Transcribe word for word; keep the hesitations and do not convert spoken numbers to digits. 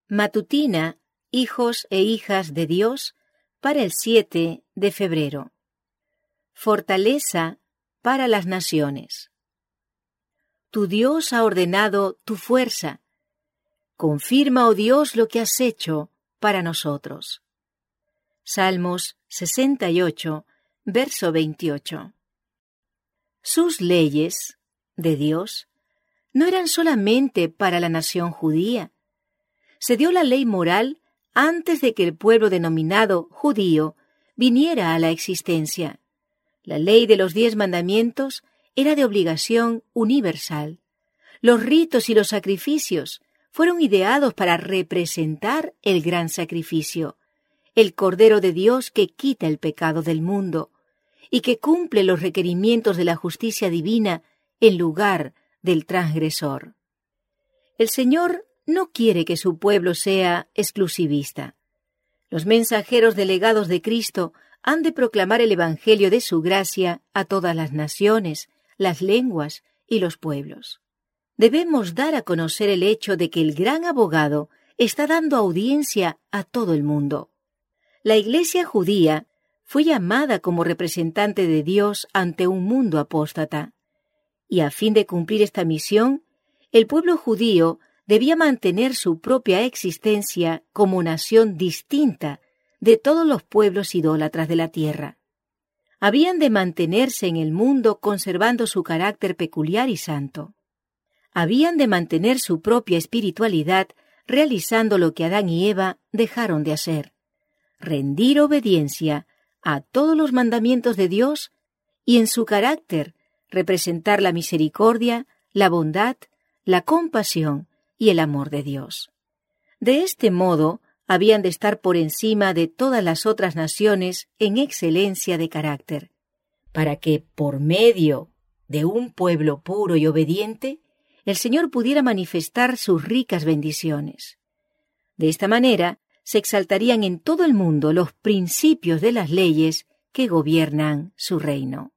Matutina, hijos e hijas de Dios, para el siete de febrero. Fortaleza para las naciones. Tu Dios ha ordenado tu fuerza. Confirma, oh Dios, lo que has hecho para nosotros. Salmos sesenta y ocho, verso veintiocho. Sus leyes, de Dios, no eran solamente para la nación judía. Se dio la ley moral antes de que el pueblo denominado judío viniera a la existencia. La ley de los diez mandamientos era de obligación universal. Los ritos y los sacrificios fueron ideados para representar el gran sacrificio, el Cordero de Dios que quita el pecado del mundo y que cumple los requerimientos de la justicia divina en lugar del transgresor. El Señor no quiere que su pueblo sea exclusivista. Los mensajeros delegados de Cristo han de proclamar el Evangelio de su gracia a todas las naciones, las lenguas y los pueblos. Debemos dar a conocer el hecho de que el gran abogado está dando audiencia a todo el mundo. La Iglesia judía fue llamada como representante de Dios ante un mundo apóstata, y a fin de cumplir esta misión, el pueblo judío debía mantener su propia existencia como nación distinta de todos los pueblos idólatras de la tierra. Habían de mantenerse en el mundo conservando su carácter peculiar y santo. Habían de mantener su propia espiritualidad realizando lo que Adán y Eva dejaron de hacer: rendir obediencia a todos los mandamientos de Dios y en su carácter representar la misericordia, la bondad, la compasión y el amor de Dios. De este modo, habían de estar por encima de todas las otras naciones en excelencia de carácter, para que, por medio de un pueblo puro y obediente, el Señor pudiera manifestar sus ricas bendiciones. De esta manera, se exaltarían en todo el mundo los principios de las leyes que gobiernan su reino.